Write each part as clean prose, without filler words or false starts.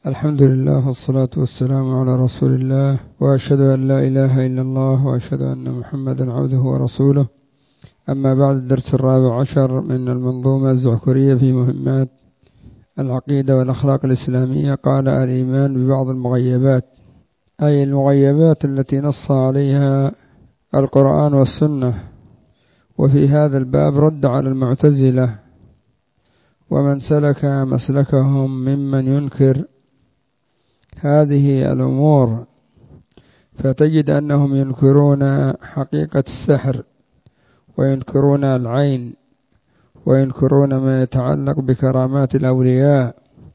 الحمد لله والصلاة والسلام على رسول الله، وأشهد أن لا إله إلا الله، وأشهد أن محمدا عبده ورسوله. أما بعد، الدرس 14 من المنظومة الزعكرية في مهمات العقيدة والأخلاق الإسلامية. قال: الإيمان ببعض المغيبات، أي المغيبات التي نص عليها القرآن والسنة. وفي هذا الباب رد على المعتزلة ومن سلك مسلكهم ممن ينكر هذه الأمور، فتجد أنهم ينكرون حقيقة السحر، وينكرون العين، وينكرون ما يتعلق بكرامات الأولياء،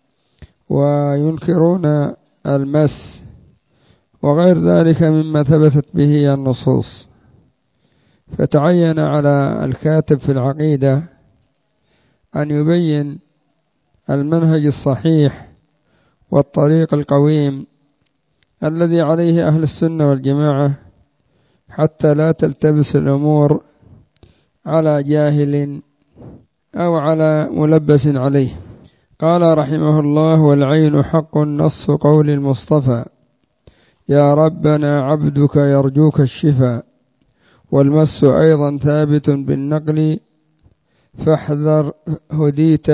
وينكرون المس وغير ذلك مما ثبتت به النصوص. فتعين على الكاتب في العقيدة أن يبين المنهج الصحيح والطريق القويم الذي عليه أهل السنة والجماعة، حتى لا تلتبس الأمور على جاهل أو على ملبس عليه. قال رحمه الله: والعين حق نص قول المصطفى، يا ربنا عبدك يرجوك الشفاء. والمس أيضا ثابت بالنقل، فاحذر هديت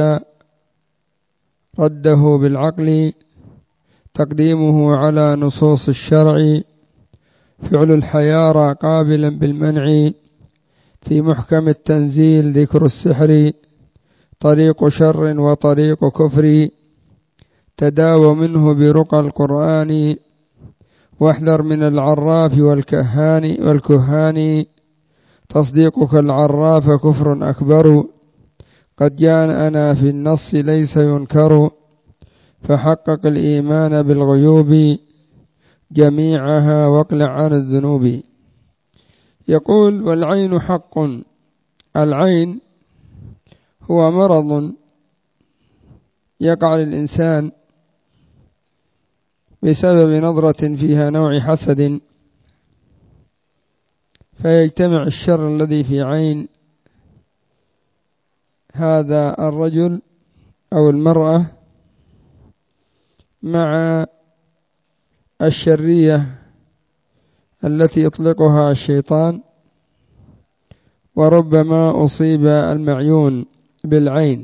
رده بالعقل. تقديمه على نصوص الشرع، فعل الحيارى قابلا بالمنع. في محكم التنزيل ذكر السحر، طريق شر وطريق كفر. تداوى منه برقى القرآن، واحذر من العراف والكهان. تصديقك العراف كفر أكبر، قد جاءنا في النص ليس ينكر. فحقق الإيمان بالغيوب جميعها، واقلع عن الذنوب. يقول: والعين حق. العين هو مرض يقع للإنسان بسبب نظرة فيها نوع حسد، فيجتمع الشر الذي في عين هذا الرجل أو المرأة مع الشرية التي يطلقها الشيطان، وربما أصيب المعيون بالعين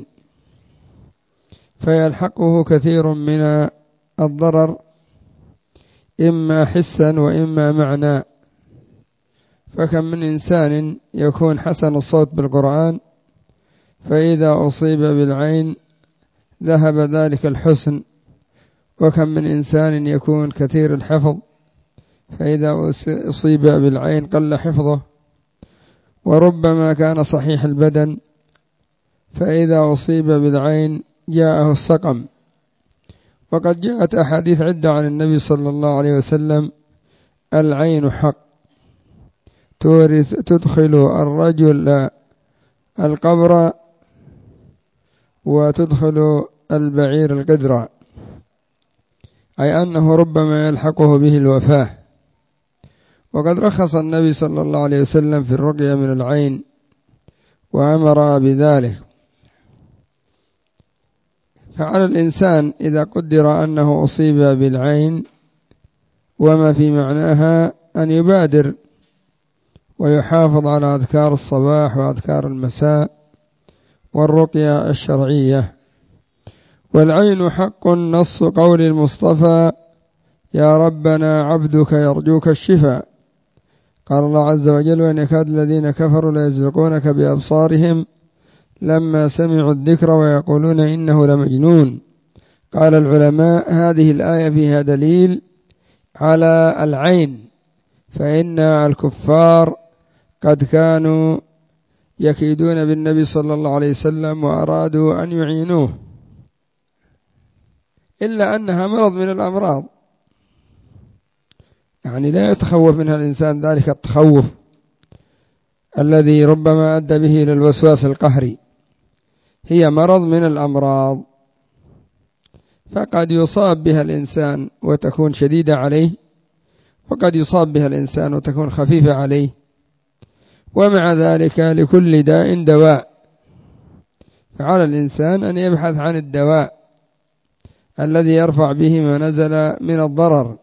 فيلحقه كثير من الضرر، إما حسا وإما معنى. فكم من إنسان يكون حسن الصوت بالقرآن، فإذا أصيب بالعين ذهب ذلك الحسن. وكم من إنسان يكون كثير الحفظ، فإذا أصيب بالعين قل حفظه. وربما كان صحيح البدن، فإذا أصيب بالعين جاءه السقم. وقد جاءت أحاديث عدة عن النبي صلى الله عليه وسلم: العين حق، تدخل الرجل القبر، وتدخل البعير القدر، أي أنه ربما يلحقه به الوفاة. وقد رخص النبي صلى الله عليه وسلم في الرقية من العين وأمر بذلك. فعلى الإنسان إذا قدر أنه أصيب بالعين وما في معناها أن يبادر ويحافظ على أذكار الصباح وأذكار المساء والرقية الشرعية. والعين حق نص قول المصطفى، يا ربنا عبدك يرجوك الشفاء. قال الله عز وجل: وإن يكاد الذين كفروا ليزلقونك بأبصارهم لما سمعوا الذكر ويقولون إنه لمجنون. قال العلماء: هذه الآية فيها دليل على العين، فإن الكفار قد كانوا يكيدون بالنبي صلى الله عليه وسلم وأرادوا أن يعينوه، إلا أنها مرض من الأمراض، يعني لا يتخوف منها الإنسان ذلك التخوف الذي ربما أدى به إلى الوسواس القهري. هي مرض من الأمراض، فقد يصاب بها الإنسان وتكون شديدة عليه، وقد يصاب بها الإنسان وتكون خفيفة عليه. ومع ذلك لكل داء دواء، فعلى الإنسان أن يبحث عن الدواء الذي يرفع به ما نزل من الضرر.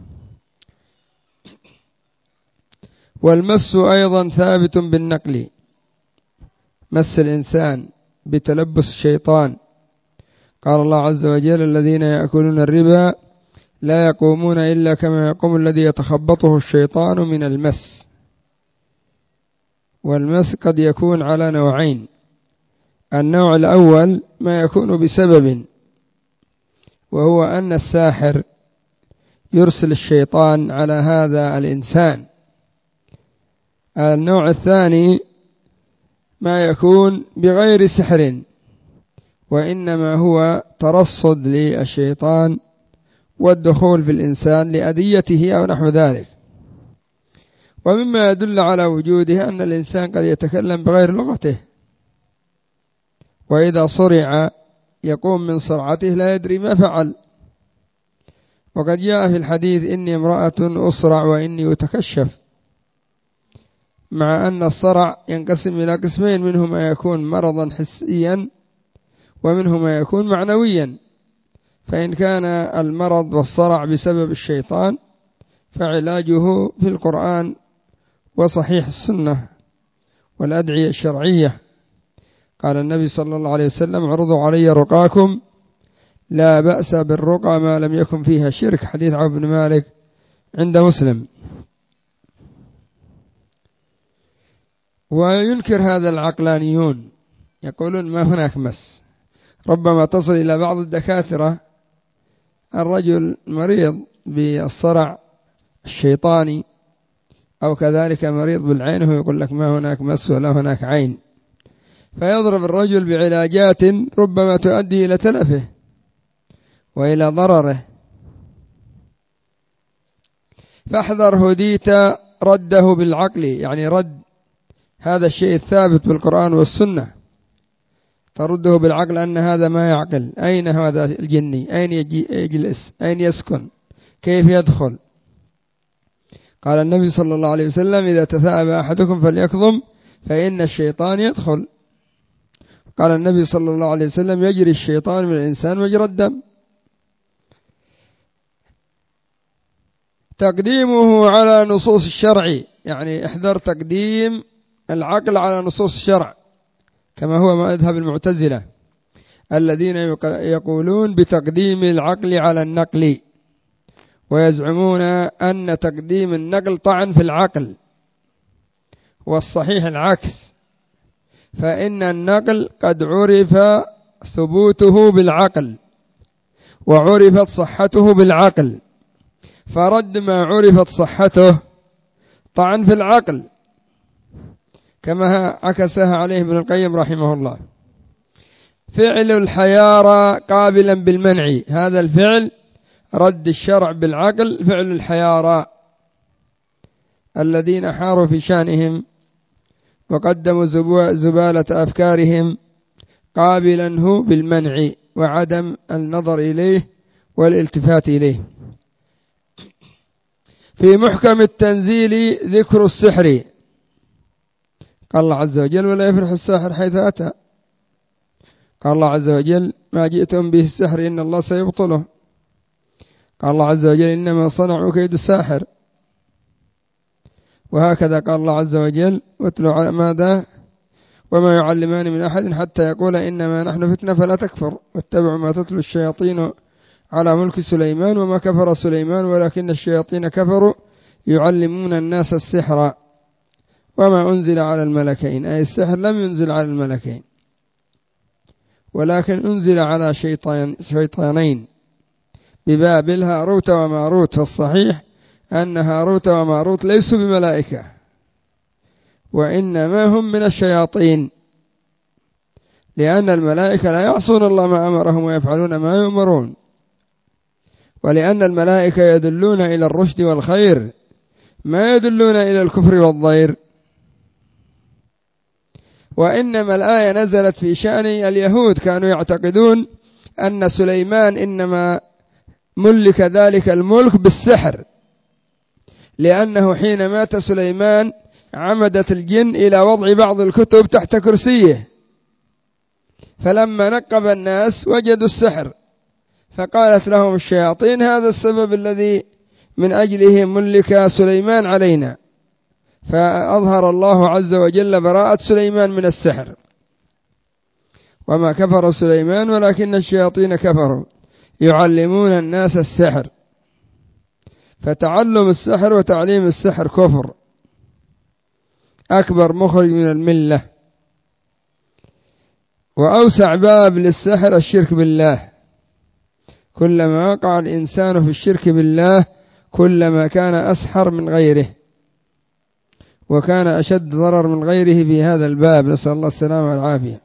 والمس أيضا ثابت بالنقل، مس الإنسان بتلبس الشيطان. قال الله عز وجل: الذين يأكلون الربا لا يقومون إلا كما يقوم الذي يتخبطه الشيطان من المس. والمس قد يكون على نوعين: النوع الأول ما يكون بسبب، وهو أن الساحر يرسل الشيطان على هذا الإنسان. النوع الثاني ما يكون بغير سحر، وإنما هو ترصد للشيطان والدخول في الإنسان لأذيته أو نحو ذلك. ومما يدل على وجوده أن الإنسان قد يتكلم بغير لغته، وإذا صرع يقوم من صرعته لا يدري ما فعل. وقد جاء في الحديث: إني امرأة أصرع وإني أتكشف، مع أن الصرع ينقسم إلى قسمين: منه ما يكون مرضا حسيا، ومنه ما يكون معنويا. فإن كان المرض والصرع بسبب الشيطان فعلاجه في القرآن وصحيح السنة والأدعية الشرعية. قال النبي صلى الله عليه وسلم: عرضوا علي رقاكم لا بأس بالرقى ما لم يكن فيها شرك. حديث عوف بن مالك عند مسلم. وينكر هذا العقلانيون، يقولون ما هناك مس. ربما تصل إلى بعض الدكاترة الرجل مريض بالصرع الشيطاني أو كذلك مريض بالعين، ويقول لك ما هناك مس ولا هناك عين، فيضرب الرجل بعلاجات ربما تؤدي إلى تلفه وإلى ضرره. فاحذر هديت رده بالعقل، يعني رد هذا الشيء الثابت بالقرآن والسنة ترده بالعقل أن هذا ما يعقل. أين هذا الجني؟ أين يجلس؟ أين يسكن؟ كيف يدخل؟ قال النبي صلى الله عليه وسلم: إذا تثاءب أحدكم فليكظم فإن الشيطان يدخل. قال النبي صلى الله عليه وسلم: يجري الشيطان من الإنسان مجرى الدم. تقديمه على نصوص الشرع، يعني احذر تقديم العقل على نصوص الشرع، كما هو مذهب المعتزلة الذين يقولون بتقديم العقل على النقل، ويزعمون أن تقديم النقل طعن في العقل، والصحيح العكس، فإن النقل قد عرف ثبوته بالعقل وعرفت صحته بالعقل، فرد ما عرفت صحته طعن في العقل، كما عكسها عليه ابن القيم رحمه الله. فعل الحيارى قابلا بالمنع، هذا الفعل رد الشرع بالعقل. فعل الحيارى الذين حاروا في شانهم وقدموا زبالة أفكارهم قابلا بالمنع وعدم النظر إليه والالتفات إليه. في محكم التنزيل ذكر السحر، قال الله عز وجل: ولا يفلح الساحر حيث أتى. قال الله عز وجل: ما جئتم به السحر إن الله سيبطله. قال الله عز وجل: إنما صنعوا كيد الساحر. وهكذا قال الله عز وجل: واتلوا على ماذا وما يعلمان من أحد حتى يقول إنما نحن فتنة فلا تكفر واتبعوا ما تتلو الشياطين على ملك سليمان وما كفر سليمان ولكن الشياطين كفروا يعلمون الناس السحر وما أنزل على الملكين، أي السحر لم ينزل على الملكين ولكن أنزل على شيطانين ببابل، هاروت وماروت. فالصحيح أن هاروت وماروت ليسوا بملائكة وإنما هم من الشياطين، لأن الملائكة لا يعصون الله ما أمرهم ويفعلون ما يؤمرون، ولأن الملائكة يدلون إلى الرشد والخير ما يدلون إلى الكفر والضير. وإنما الآية نزلت في شأن اليهود، كانوا يعتقدون أن سليمان إنما ملك ذلك الملك بالسحر، لأنه حين مات سليمان عمدت الجن إلى وضع بعض الكتب تحت كرسيه، فلما نقب الناس وجدوا السحر فقالت لهم الشياطين هذا السبب الذي من أجله ملك سليمان علينا، فأظهر الله عز وجل براءة سليمان من السحر. وما كفر سليمان ولكن الشياطين كفروا يعلمون الناس السحر، فتعلم السحر وتعليم السحر كفر أكبر مخرج من الملة. وأوسع باب للسحر الشرك بالله، كلما وقع الإنسان في الشرك بالله كلما كان أسحر من غيره وكان أشد ضرر من غيره في هذا الباب، نسأل الله السلامة والعافية.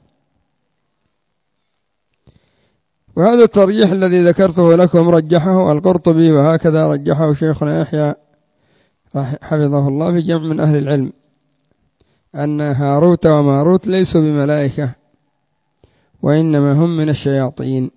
وهذا الترجيح الذي ذكرته لكم رجحه القرطبي، وهكذا رجحه شيخنا يحيى حفظه الله في جمع من أهل العلم، أن هاروت وماروت ليسوا بملائكة وإنما هم من الشياطين.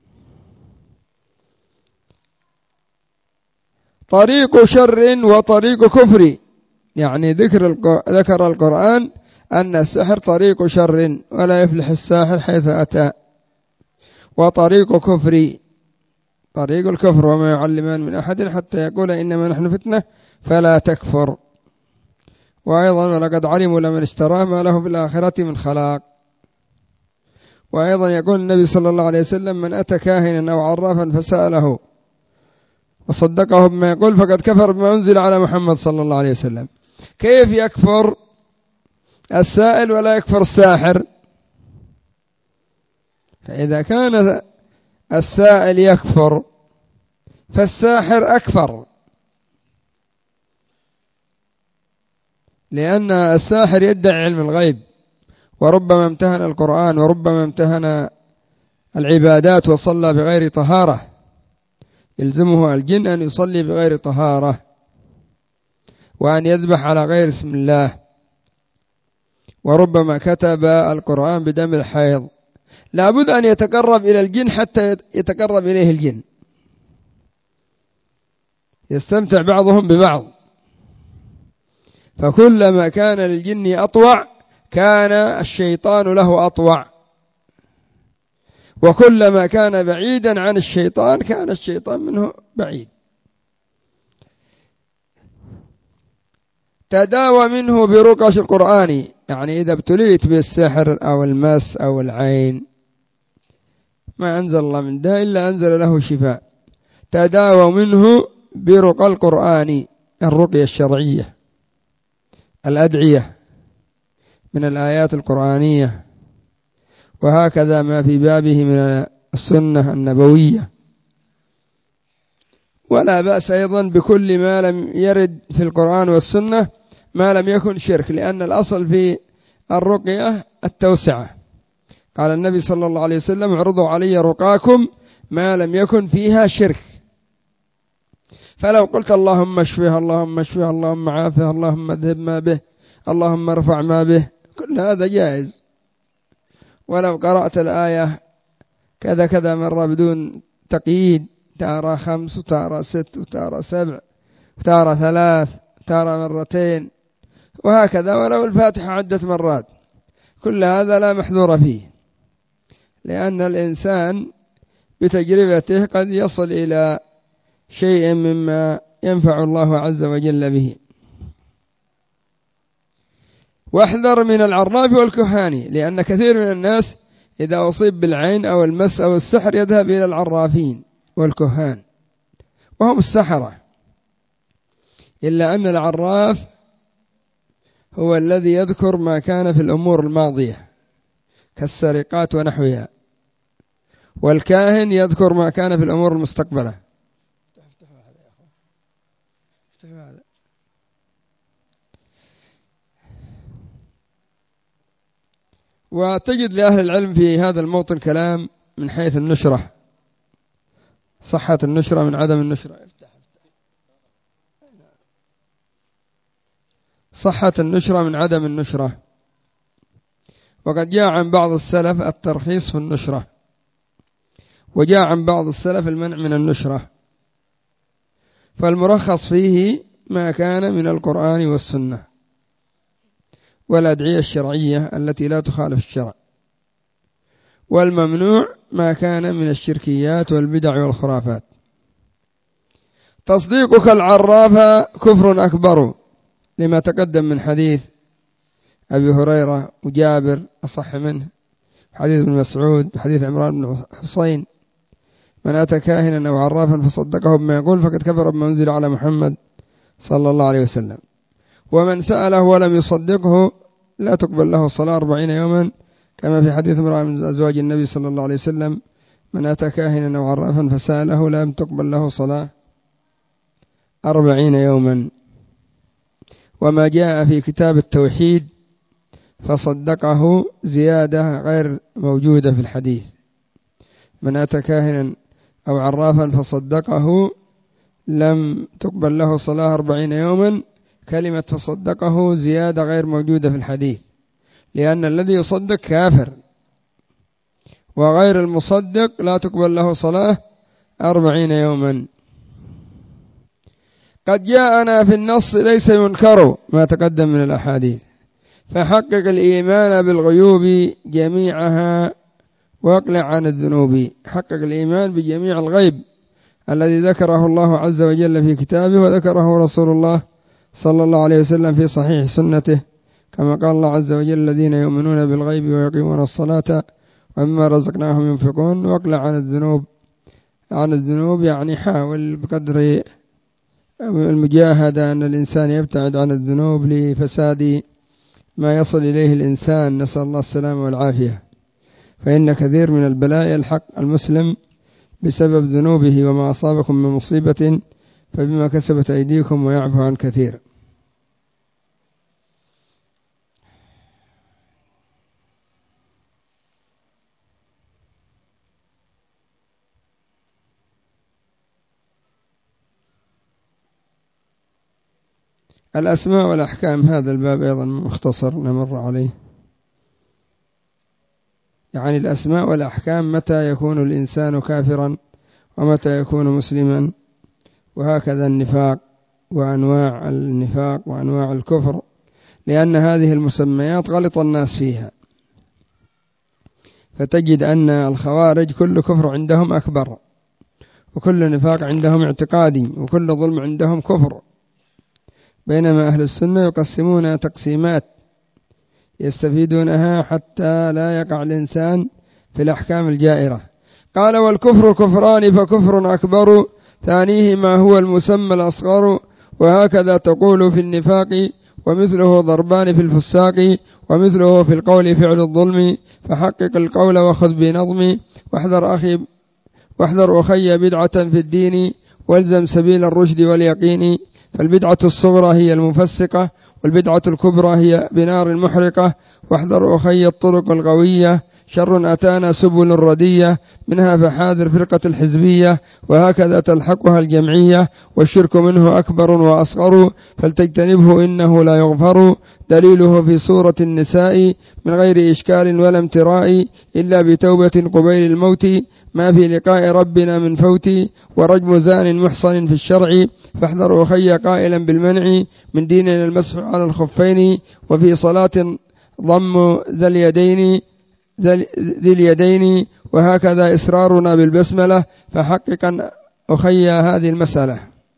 طريق شر وطريق كفر، يعني ذكر القرآن أن السحر طريق شر ولا يفلح الساحر حيث أتى، وطريق كفر طريق الكفر وما يعلمان من أحد حتى يقول إنما نحن فتنة فلا تكفر. وأيضا ولقد علموا لمن اشتراه ما له في الآخرة من خلاق. وأيضا يقول النبي صلى الله عليه وسلم من أتى كاهنا أو عرافا فسأله وصدقه بما يقول فقد كفر بما أنزل على محمد صلى الله عليه وسلم. كيف يكفر السائل ولا يكفر الساحر؟ فإذا كان السائل يكفر فالساحر أكفر، لأن الساحر يدعي علم الغيب، وربما امتهن القرآن وربما امتهن العبادات وصلى بغير طهارة، يلزمه الجن أن يصلي بغير طهارة وأن يذبح على غير اسم الله، وربما كتب القرآن بدم الحيض. لابد أن يتقرب إلى الجن حتى يتقرب إليه الجن، يستمتع بعضهم ببعض، فكلما كان للجن أطوع كان الشيطان له أطوع، وكلما كان بعيدا عن الشيطان كان الشيطان منه بعيد. تداوى منه برقش القرآن، يعني إذا ابتليت بالسحر أو المس أو العين ما أنزل الله من داء إلا أنزل له شفاء. تداوى منه برقى القرآن، الرقية الشرعية، الأدعية من الآيات القرآنية، وهكذا ما في بابه من السنة النبوية. ولا بأس أيضا بكل ما لم يرد في القرآن والسنة ما لم يكن شرك، لأن الأصل في الرقية التوسعة. قال النبي صلى الله عليه وسلم اعرضوا علي رقاكم ما لم يكن فيها شرك. فلو قلت اللهم اشفه اللهم اشفه اللهم عافه اللهم اذهب ما به اللهم ارفع ما به كل هذا جائز. ولو قرأت الآية كذا كذا مرة بدون تقييد، تارة 5 وتارة 6 وتارة 7 وتارة 3 وتارة 2 وهكذا، ولو الفاتحة عدة مرات، كل هذا لا محذور فيه، لأن الإنسان بتجربته قد يصل إلى شيء مما ينفع الله عز وجل به. واحذر من العراف والكهان، لأن كثير من الناس إذا أصيب بالعين أو المس أو السحر يذهب إلى العرافين والكهان وهم السحرة، إلا أن العراف هو الذي يذكر ما كان في الأمور الماضية كالسرقات ونحوها، والكاهن يذكر ما كان في الأمور المستقبلة. وتجد لأهل العلم في هذا الموطن كلام من حيث النشرة، صحة النشرة من عدم النشرة، صحة النشرة من عدم النشرة. وقد جاء عن بعض السلف الترخيص في النشرة، وجاء عن بعض السلف المنع من النشرة، فالمرخص فيه ما كان من القرآن والسنة والأدعية الشرعية التي لا تخالف الشرع. والممنوع ما كان من الشركيات والبدع والخرافات. تصديقك العراف كفر أكبر، لما تقدم من حديث أبي هريرة وجابر أصح منه، حديث ابن مسعود وحديث عمران بن حصين: من أتى كاهنا أو عرافا فصدقه بما يقول فقد كفر بما أنزل على محمد صلى الله عليه وسلم. ومن سأله ولم يصدقه لا تقبل له صلاة 40 يوما، كما في حديث امرأة من أزواج النبي صلى الله عليه وسلم: من أتى كاهنا أو عرافا فسأله لم تقبل له صلاة 40 يوما. وما جاء في كتاب التوحيد فصدقه زيادة غير موجودة في الحديث: من أتى كاهنا أو عرافا فصدقه لم تقبل له صلاة 40 يوما. كلمة فصدقه زيادة غير موجودة في الحديث، لأن الذي يصدق كافر، وغير المصدق لا تقبل له صلاة 40 يوما. قد جاءنا في النص ليس ينكر ما تقدم من الأحاديث، فحقق الإيمان بالغيوب جميعها واقلع عن الذنوب. حقق الإيمان بجميع الغيب الذي ذكره الله عز وجل في كتابه وذكره رسول الله صلى الله عليه وسلم في صحيح سنته، كما قال الله عز وجل: الذين يؤمنون بالغيب ويقيمون الصلاة ومما رزقناهم ينفقون. واقلع عن الذنوب يعني حاول بقدر المجاهدة أن الإنسان يبتعد عن الذنوب لفساد ما يصل إليه الإنسان، نسأل الله السلامة والعافية. فإن كثير من البلاء يلحق المسلم بسبب ذنوبه، وما أصابكم من مصيبة فبما كسبت أيديكم ويعفو عن كثير. الأسماء والأحكام، هذا الباب أيضا مختصر نمر عليه. يعني الأسماء والأحكام، متى يكون الإنسان كافرا ومتى يكون مسلما، وهكذا النفاق وأنواع النفاق وأنواع الكفر، لأن هذه المسميات غلط الناس فيها. فتجد أن الخوارج كل كفر عندهم أكبر، وكل نفاق عندهم اعتقادي، وكل ظلم عندهم كفر، بينما أهل السنة يقسمون تقسيمات يستفيدونها حتى لا يقع الإنسان في الأحكام الجائرة. قال: والكفر كفران، فكفر أكبر ثانيهما هو المسمى الأصغر، وهكذا تقول في النفاق، ومثله ضربان في الفساق، ومثله في القول فعل الظلم، فحقق القول وخذ بنظم، واحذر أخي بدعة في الدين، والزم سبيل الرشد واليقين. فالبدعة الصغرى هي المفسقة، والبدعة الكبرى هي بنار المحرقة. واحذر أخي الطرق القوية، شر أتانا سبل الردية، منها فحاذر فرقة الحزبية، وهكذا تلحقها الجمعية. والشرك منه أكبر وأصغر، فلتجتنبه إنه لا يغفر. دليله في سورة النساء: من غير إشكال ولا امتراء، إلا بتوبة قبيل الموت، ما في لقاء ربنا من فوت. ورجم زان محصن في الشرع، فاحذر أخي قائلا بالمنع، من ديننا المسح على الخفين. وفي صلاة ضم ذي اليدين، وهكذا إسرارنا بالبسملة، فحققا أخي هذه المسألة.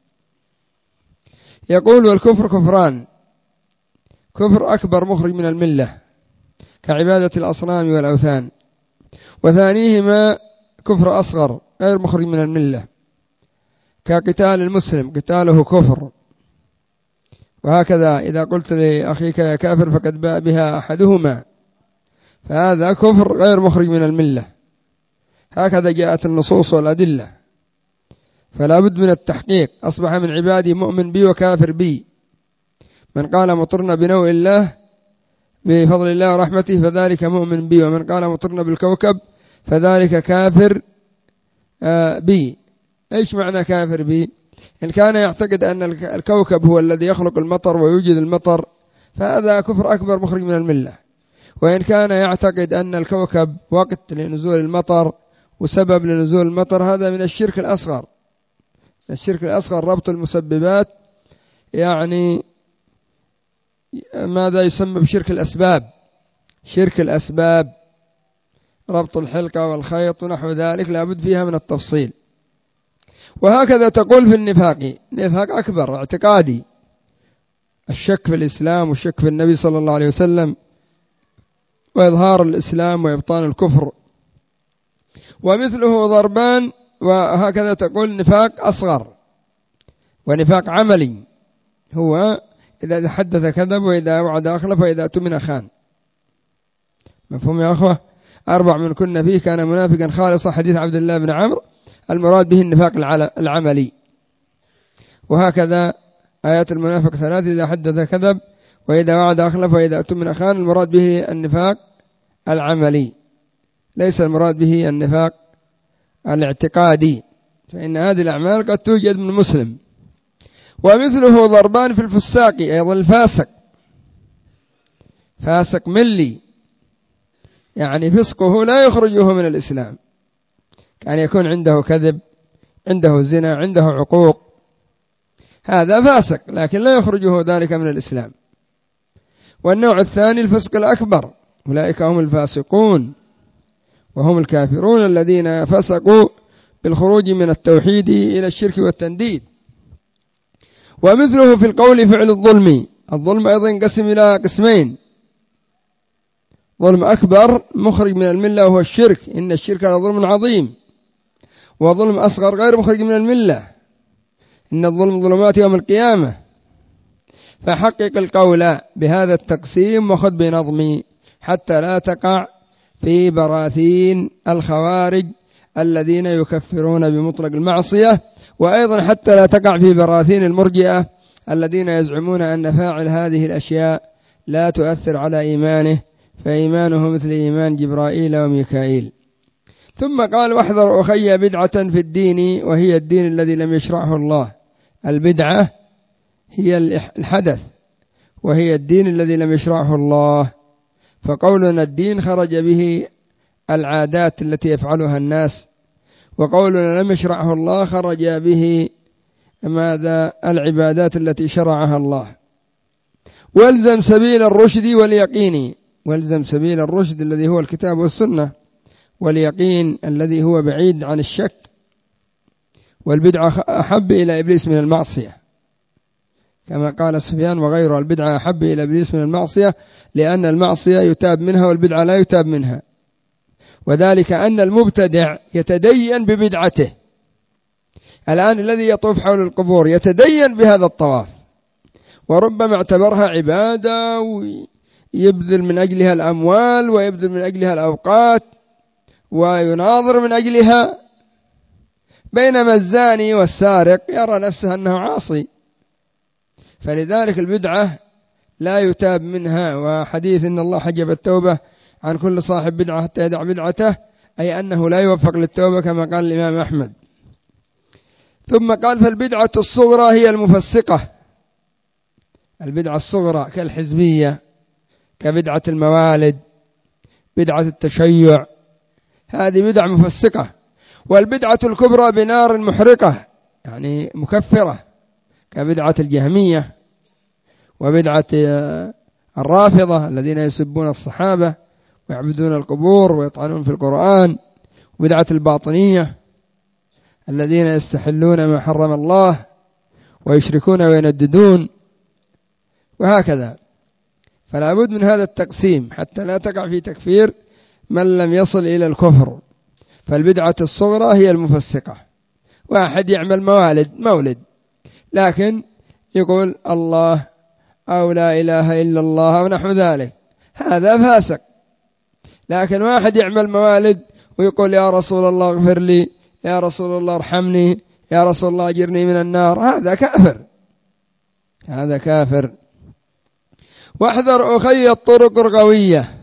يقول: والكفر كفران، كفر أكبر مخرج من الملة كعبادة الأصنام والأوثان، وثانيهما كفر أصغر غير مخرج من الملة كقتال المسلم، قتاله كفر. وهكذا إذا قلت لأخيك يا كافر فقد باء بها أحدهما، فهذا كفر غير مخرج من الملة. هكذا جاءت النصوص والأدلة، فلا بد من التحقيق. أصبح من عبادي مؤمن بي وكافر بي. من قال مطرنا بنوء الله بفضل الله ورحمته فذلك مؤمن بي، ومن قال مطرنا بالكوكب فذلك كافر بي. إيش معنى كافر بي؟ إن كان يعتقد أن الكوكب هو الذي يخلق المطر ويوجد المطر، فهذا كفر أكبر مخرج من الملة. وإن كان يعتقد أن الكوكب وقت لنزول المطر وسبب لنزول المطر، هذا من الشرك الأصغر. الشرك الأصغر ربط المسببات، يعني ماذا يسمى بشرك الأسباب. شرك الأسباب ربط الحلقة والخيط ونحو ذلك لابد فيها من التفصيل. وهكذا تقول في النفاق، نفاق أكبر اعتقادي، الشك في الإسلام والشك في النبي صلى الله عليه وسلم، وإظهار الإسلام وإبطان الكفر، ومثله ضربان. وهكذا تقول نفاق أصغر ونفاق عملي، هو إذا حدث كذب وإذا وعد أخلف وإذا اؤتمن خان. مفهوم يا أخوة؟ 4 من كنا فيه كان منافقا خالصا، حديث عبد الله بن عمرو، المراد به النفاق العملي. وهكذا آيات المنافق 3، إذا حدث كذب وإذا وعد أخلف وإذا اؤتمن خان، المراد به النفاق العملي، ليس المراد به النفاق الاعتقادي، فإن هذه الأعمال قد توجد من مسلم. ومثله ضربان في الفساق، أيضا الفاسق، فاسق ملي، يعني فسقه لا يخرجه من الإسلام، كان يكون عنده كذب، عنده زنا، عنده عقوق، هذا فاسق لكن لا يخرجه ذلك من الإسلام. والنوع الثاني الفسق الأكبر، أولئك هم الفاسقون وهم الكافرون الذين فسقوا بالخروج من التوحيد إلى الشرك والتنديد. ومثله في القول فعل الظلم، الظلم أيضا ينقسم إلى قسمين: ظلم أكبر مخرج من الملة وهو الشرك، إن الشرك لظلم عظيم، وظلم أصغر غير مخرج من الملة، إن الظلم ظلمات يوم القيامة. فحقق القول بهذا التقسيم وخذ بنظمي حتى لا تقع في براثين الخوارج الذين يكفرون بمطلق المعصية، وأيضا حتى لا تقع في براثين المرجئة الذين يزعمون أن فاعل هذه الأشياء لا تؤثر على إيمانه، فإيمانه مثل إيمان جبرائيل وميكائيل. ثم قال: واحذر أخي بدعة في الدين وهي الدين الذي لم يشرعه الله. البدعة هي الحدث، وهي الدين الذي لم يشرعه الله. فقولنا الدين خرج به العادات التي يفعلها الناس، وقولنا لم يشرعه الله خرج به ماذا؟ العبادات التي شرعها الله. والزم سبيل الرشد واليقين، والزم سبيل الرشد الذي هو الكتاب والسنة، واليقين الذي هو بعيد عن الشك. والبدعة أحب إلى إبليس من المعصية، كما قال سفيان وغيره: البدعة أحب إلى إبليس من المعصية، لأن المعصية يتاب منها والبدعة لا يتاب منها. وذلك أن المبتدع يتدين ببدعته. الآن الذي يطوف حول القبور يتدين بهذا الطواف، وربما اعتبرها عبادة ويبذل من أجلها الأموال ويبذل من أجلها الأوقات ويناظر من أجلها، بينما الزاني والسارق يرى نفسه أنه عاصي. فلذلك البدعة لا يتاب منها. وحديث إن الله حجب التوبة عن كل صاحب بدعة حتى يدع بدعته، أي أنه لا يوفق للتوبة كما قال الإمام أحمد. ثم قال: فالبدعة الصغرى هي المفسقة. البدعة الصغرى كالحزبية، كبدعة الموالد، بدعة التشيع، هذه بدعة مفسقة. والبدعة الكبرى بنار محرقة، يعني مكفرة، كبدعة الجهمية وبدعة الرافضة الذين يسبون الصحابة ويعبدون القبور ويطعنون في القرآن، وبدعة الباطنية الذين يستحلون ما حرم الله ويشركون وينددون، وهكذا. فلا بد من هذا التقسيم حتى لا تقع في تكفير من لم يصل إلى الكفر. فالبدعة الصغرى هي المفسقة. واحد يعمل مولد لكن يقول الله أو لا إله إلا الله أو نحو ذلك، هذا فاسق. لكن واحد يعمل موالد ويقول: يا رسول الله اغفر لي، يا رسول الله ارحمني، يا رسول الله أجرني من النار، هذا كافر، هذا كافر. واحذر أخي الطرق القوية،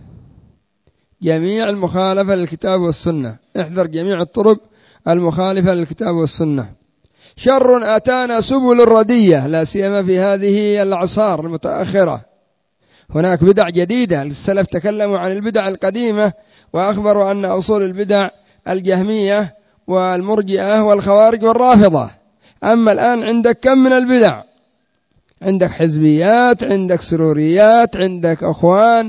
جميع المخالفة للكتاب والسنة، احذر جميع الطرق المخالفة للكتاب والسنة. شر أتانا سبل الردية، لا سيما في هذه الأعصار المتأخرة. هناك بدع جديدة، السلف تكلموا عن البدع القديمة وأخبروا أن أصول البدع الجهمية والمرجئة والخوارج والرافضة. أما الآن عندك كم من البدع؟ عندك حزبيات، عندك سروريات، عندك أخوان،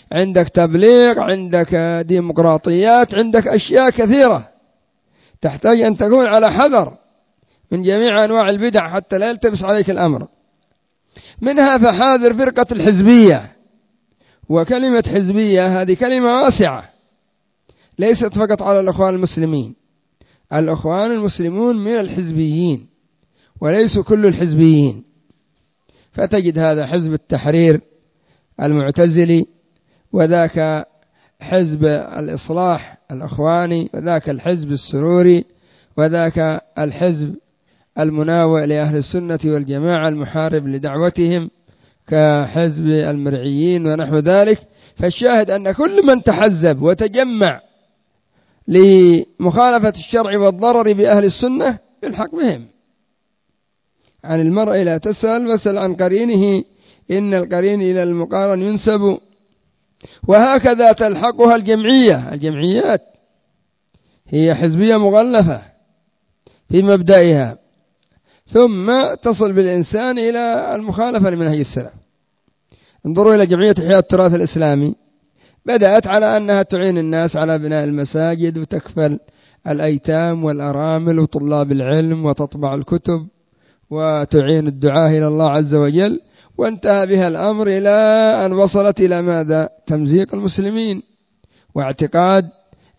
عندك تبليغ، عندك ديمقراطيات، عندك أشياء كثيرة تحتاج أن تكون على حذر من جميع أنواع البدع حتى لا يلتبس عليك الأمر. منها فحاذر فرقة الحزبية. وكلمة حزبية هذه كلمة واسعة، ليست فقط على الأخوان المسلمين. الأخوان المسلمون من الحزبيين وليسوا كل الحزبيين. فتجد هذا حزب التحرير المعتزلي، وذاك حزب الإصلاح الأخواني، وذاك الحزب السروري، وذاك الحزب المناوئ لأهل السنة والجماعة المحارب لدعوتهم كحزب المرعيين ونحو ذلك. فالشاهد أن كل من تحزب وتجمع لمخالفة الشرع والضرر بأهل السنة بالحق بهم. عن المرء لا تسأل واسأل عن قرينه، إن القرين إلى المقارن ينسب. وهكذا تلحقها الجمعية. الجمعيات هي حزبية مغلفة في مبدئها، ثم تصل بالإنسان إلى المخالفة لمنهج السلف. انظروا إلى جمعية إحياء التراث الإسلامي، بدأت على أنها تعين الناس على بناء المساجد وتكفل الأيتام والأرامل وطلاب العلم وتطبع الكتب وتعين الدعاة إلى الله عز وجل، وانتهى بها الأمر إلى أن وصلت إلى ماذا؟ تمزيق المسلمين واعتقاد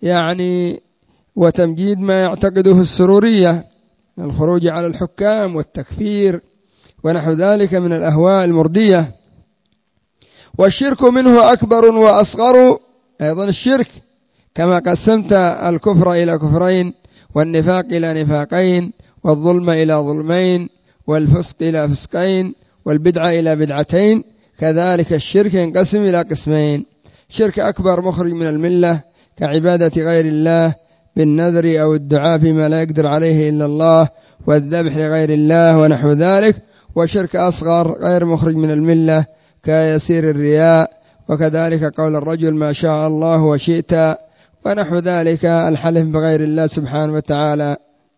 وتمجيد ما يعتقده السرورية، الخروج على الحكام والتكفير ونحو ذلك من الأهواء المردية. والشرك منه أكبر وأصغر. أيضا الشرك كما قسمت الكفر إلى كفرين، والنفاق إلى نفاقين، والظلم إلى ظلمين، والفسق إلى فسقين، والبدعة إلى بدعتين، كذلك الشرك ينقسم إلى قسمين: شرك أكبر مخرج من الملة كعبادة غير الله بالنذر أو الدعاء فيما لا يقدر عليه إلا الله والذبح لغير الله ونحو ذلك. وشرك أصغر غير مخرج من الملة كيسير الرياء، وكذلك قول الرجل ما شاء الله وشئت ونحو ذلك، الحلف بغير الله سبحانه وتعالى.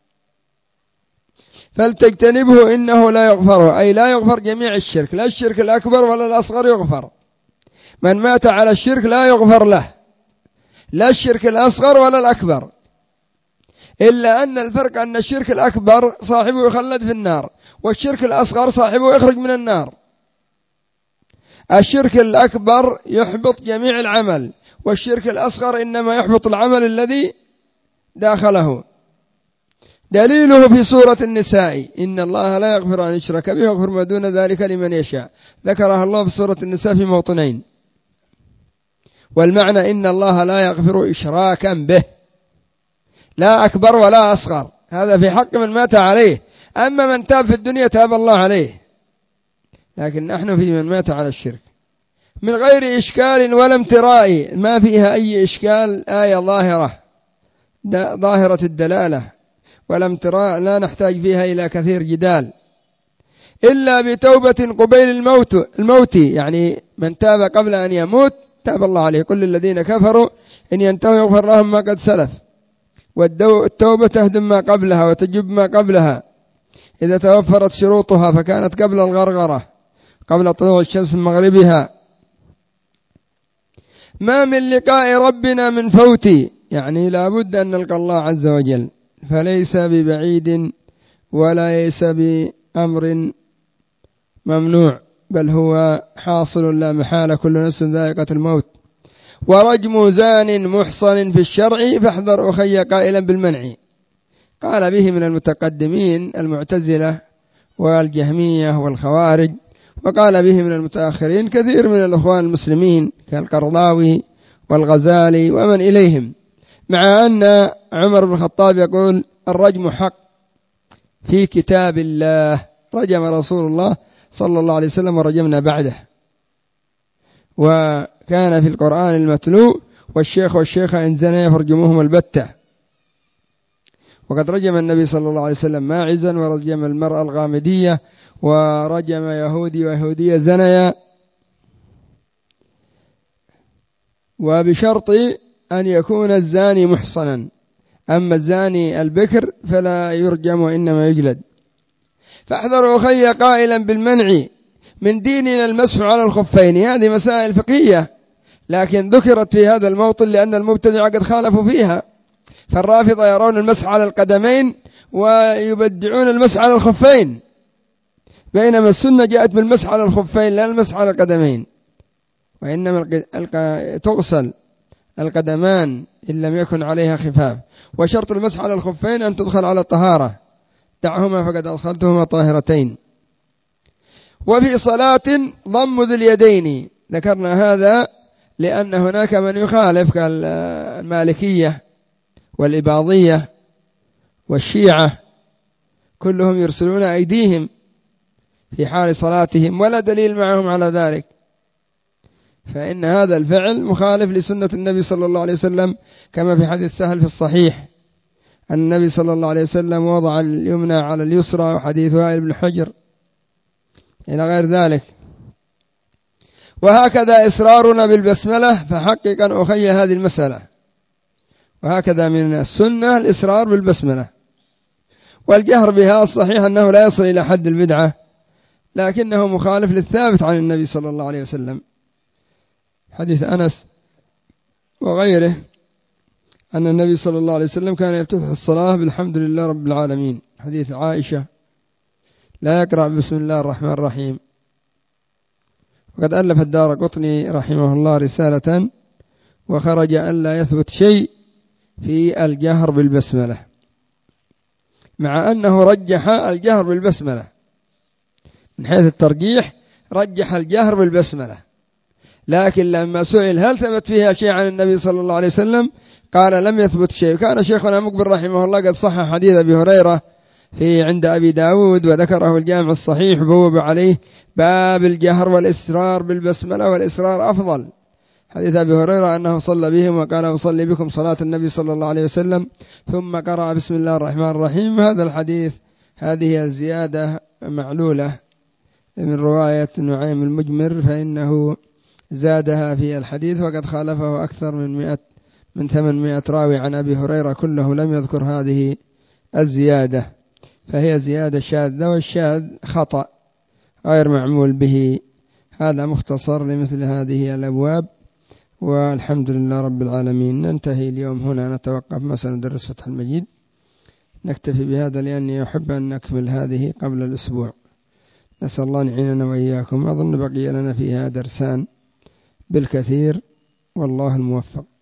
فلتجتنبه إنه لا يغفر، أي لا يغفر جميع الشرك، لا الشرك الأكبر ولا الأصغر يغفر. من مات على الشرك لا يغفر له، لا الشرك الأصغر ولا الأكبر، إلا أن الفرق أن الشرك الأكبر صاحبه يخلد في النار، والشرك الأصغر صاحبه يخرج من النار. الشرك الأكبر يحبط جميع العمل، والشرك الأصغر إنما يحبط العمل الذي داخله. دليله في سورة النساء: إن الله لا يغفر أن يشرك به ويغفر ما دون ذلك لمن يشاء. ذكرها الله في سورة النساء في موطنين، والمعنى إن الله لا يغفر إشراكا به، لا أكبر ولا أصغر، هذا في حق من مات عليه. أما من تاب في الدنيا تاب الله عليه، لكن نحن في من مات على الشرك من غير إشكال ولا امتراء، ما فيها أي إشكال، آية ظاهرة الدلالة ولا امتراء، لا نحتاج فيها إلى كثير جدال، إلا بتوبة قبيل الموت، يعني من تاب قبل أن يموت تاب الله عليه. كل الذين كفروا إن ينتهوا يغفر لهم ما قد سلف. والتوبة تهدم ما قبلها وتجب ما قبلها إذا توفرت شروطها، فكانت قبل الغرغرة، قبل طلوع الشمس من مغربها. ما من لقاء ربنا من فوت، يعني لا بد أن نلقى الله عز وجل، فليس ببعيد ولا ليس بأمر ممنوع، بل هو حاصل لا محالة، كل نفس ذائقة الموت. ورجم زان محصن في الشرع فاحذر أخي قائلا بالمنع. قال به من المتقدمين المعتزلة والجهمية والخوارج، وقال به من المتأخرين كثير من الأخوان المسلمين كالقرضاوي والغزالي ومن إليهم، مع أن عمر بن الخطاب يقول الرجم حق في كتاب الله، رجم رسول الله صلى الله عليه وسلم ورجمنا بعده، وكان في القرآن المتلو والشيخ والشيخة إن زنيا فرجموهم البتة. وقد رجم النبي صلى الله عليه وسلم ماعزا، ورجم المرأة الغامدية، ورجم يهودي ويهودية زنيا، وبشرط أن يكون الزاني محصنا، أما الزاني البكر فلا يرجم وإنما يجلد. فاحذروا أخي قائلا بالمنع من ديننا المسح على الخفين. هذه مسائل فقهية لكن ذكرت في هذا الموطن لأن المبتدع قد خالفوا فيها. فالرافضة يرون المسح على القدمين ويبدعون المسح على الخفين، بينما السنة جاءت بالمسح على الخفين لا المسح على القدمين، وإنما تغسل القدمان إن لم يكن عليها خفاف. وشرط المسح على الخفين أن تدخل على طهارة، دعهما فقد أدخلتهما طاهرتين. وفي صلاة ضم ذي اليدين، ذكرنا هذا لأن هناك من يخالف كالمالكية والإباضية والشيعة، كلهم يرسلون أيديهم في حال صلاتهم ولا دليل معهم على ذلك، فإن هذا الفعل مخالف لسنة النبي صلى الله عليه وسلم، كما في حديث سهل في الصحيح أن النبي صلى الله عليه وسلم وضع اليمنى على اليسرى، وحديث وائل بن حجر إلى غير ذلك. وهكذا إصرارنا بالبسملة، فحققا أخي هذه المسألة، وهكذا من السنة الإصرار بالبسملة، والجهر بها الصحيح أنه لا يصل إلى حد البدعة، لكنه مخالف للثابت عن النبي صلى الله عليه وسلم، حديث أنس وغيره أن النبي صلى الله عليه وسلم كان يفتتح الصلاة بالحمد لله رب العالمين، حديث عائشة لا يقرأ بسم الله الرحمن الرحيم. وقد ألف الدارقطني رحمه الله رسالة وخرج أن لا يثبت شيء في الجهر بالبسملة، مع أنه رجح الجهر بالبسملة من حيث الترجيح، رجح الجهر بالبسملة، لكن لما سئل هل ثبت فيها شيء عن النبي صلى الله عليه وسلم قال لم يثبت شيء. كان شيخنا مقبل رحمه الله قد صحح حديث أبي هريرة في عند أبي داود وذكره الجامع الصحيح، بوب عليه باب الجهر والإسرار بالبسملة، والإسرار أفضل. حديث أبي هريرة أنه صلى بهم وقال أصلي بكم صلاة النبي صلى الله عليه وسلم ثم قرأ بسم الله الرحمن الرحيم. هذا الحديث هذه الزيادة معلولة من رواية نعيم المجمر، فإنه زادها في الحديث، وقد خالفه أكثر من 800 راوي عن أبي هريرة كله لم يذكر هذه الزيادة، فهي زيادة شاذة، والشاذ خطأ غير معمول به. هذا مختصر لمثل هذه الأبواب، والحمد لله رب العالمين. ننتهي اليوم هنا، نتوقف ما سندرس فتح المجيد، نكتفي بهذا لأني أحب أن نكمل هذه قبل الأسبوع. نسأل الله أن يعيننا وإياكم. أظن بقي لنا فيها درسان بالكثير، والله الموفق.